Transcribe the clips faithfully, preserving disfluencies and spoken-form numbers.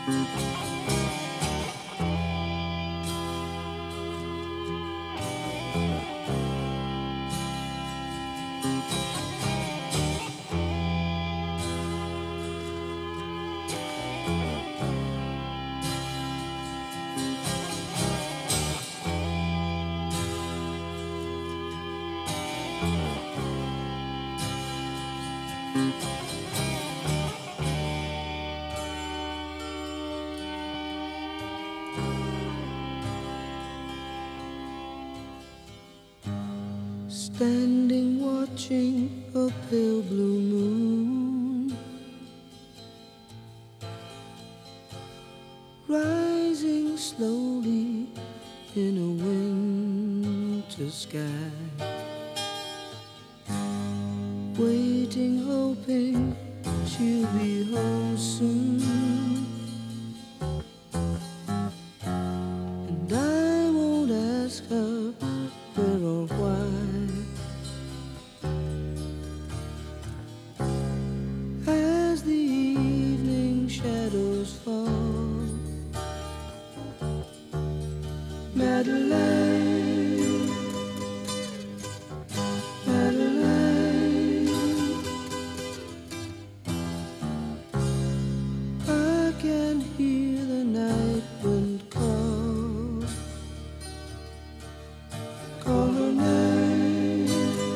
Standing watching a pale blue moon rising slowly in a winter sky, waiting, hoping she'll be home soon. And I won't ask her where or why. As the evening shadows fall, Madeleine, Madeleine, I can hear the night wind call, call her name,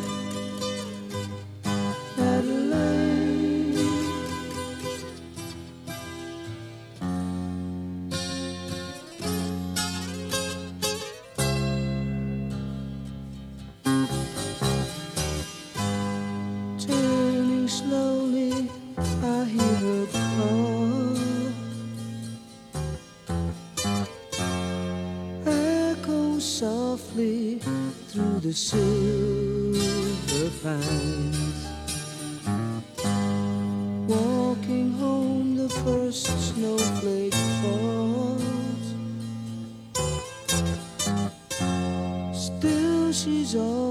Madeleine. Turning slowly, I hear her call, echo softly through the silver pines. Walking home, the first snowflake falls. Still she's all